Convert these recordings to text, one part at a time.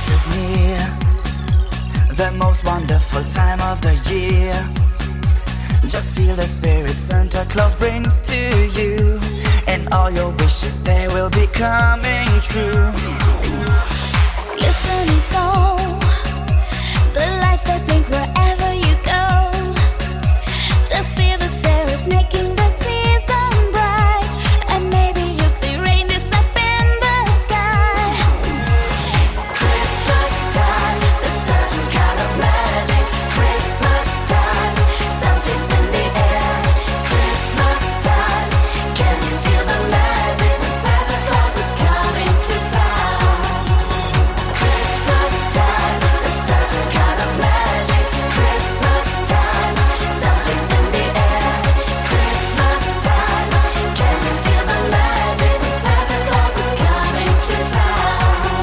is near, the most wonderful time of the year. Just feel the spirit Santa Claus brings to you, and all your wishes they will be coming true. Glistening snow, the lights that blink wherever you go. Just feel the spirit making the season bright, and maybe you'll see reindeers up in the sky. Christmas time, there's certain kind of magic. Christmas time, something's in the air. Christmas time, can you feel the magic when Santa Claus is coming to town? Christmas time, there's certain kind of magic. Christmas time, something's in the air. Christmas time, can you feel the magic when Santa Claus is coming to town?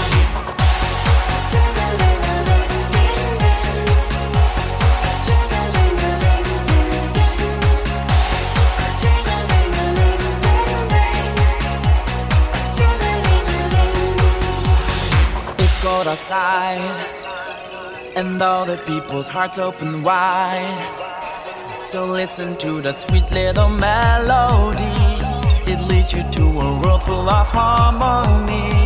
It's cold outside, and all the people's hearts open wide. So listen to that sweet little melody. It leads you to a world full of harmony.